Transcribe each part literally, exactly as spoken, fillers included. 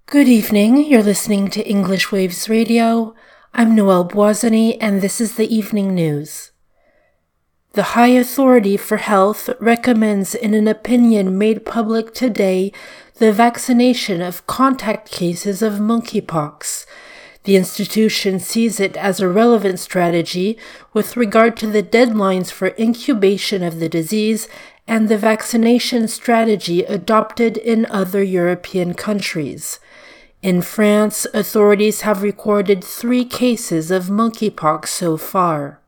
Good evening, you're listening to English Waves Radio. I'm Noelle Boisany, and this is the evening news. The High Authority for Health recommends in an opinion made public today the vaccination of contact cases of monkeypox. The institution sees it as a relevant strategy with regard to the deadlines for incubation of the disease and the vaccination strategy adopted in other European countries. In France, authorities have recorded three cases of monkeypox so far.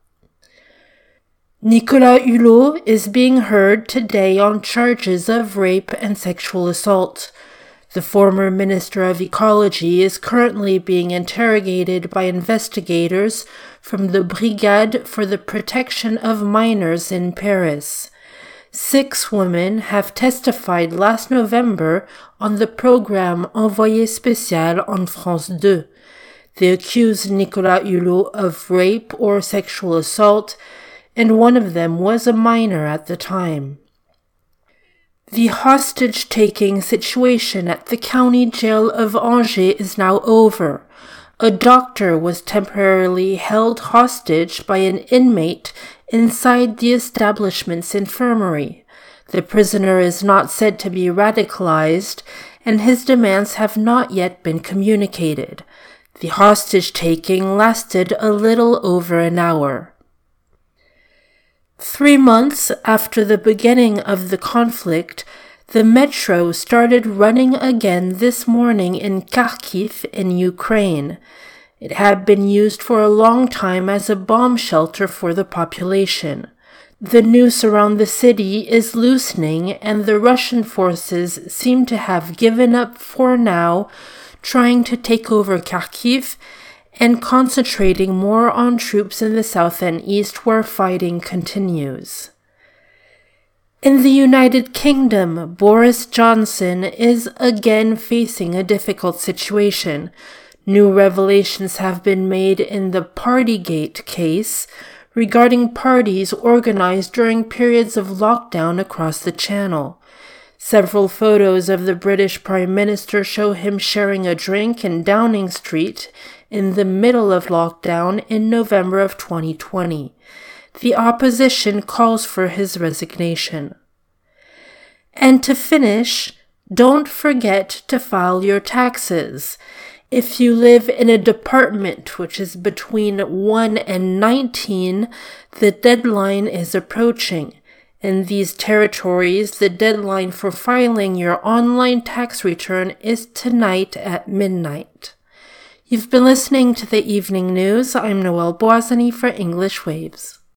Nicolas Hulot is being heard today on charges of rape and sexual assault. The former Minister of Ecology is currently being interrogated by investigators from the Brigade for the Protection of Minors in Paris. Six women have testified last November on the program Envoyé Spécial on France two. They accused Nicolas Hulot of rape or sexual assault, and one of them was a minor at the time. The hostage-taking situation at the county jail of Angers is now over. A doctor was temporarily held hostage by an inmate inside the establishment's infirmary. The prisoner is not said to be radicalized, and his demands have not yet been communicated. The hostage-taking lasted a little over an hour. Three months after the beginning of the conflict, the metro started running again this morning in Kharkiv in Ukraine. It had been used for a long time as a bomb shelter for the population. The noose around the city is loosening, and the Russian forces seem to have given up for now, trying to take over Kharkiv and concentrating more on troops in the south and east where fighting continues. In the United Kingdom, Boris Johnson is again facing a difficult situation. New revelations have been made in the Partygate case regarding parties organized during periods of lockdown across the Channel. Several photos of the British Prime Minister show him sharing a drink in Downing Street in the middle of lockdown in November of twenty twenty. The opposition calls for his resignation. And to finish, don't forget to file your taxes. If you live in a department which is between one and nineteen, the deadline is approaching. In these territories, the deadline for filing your online tax return is tonight at midnight. You've been listening to the evening news. I'm Noelle Boisany for English Waves.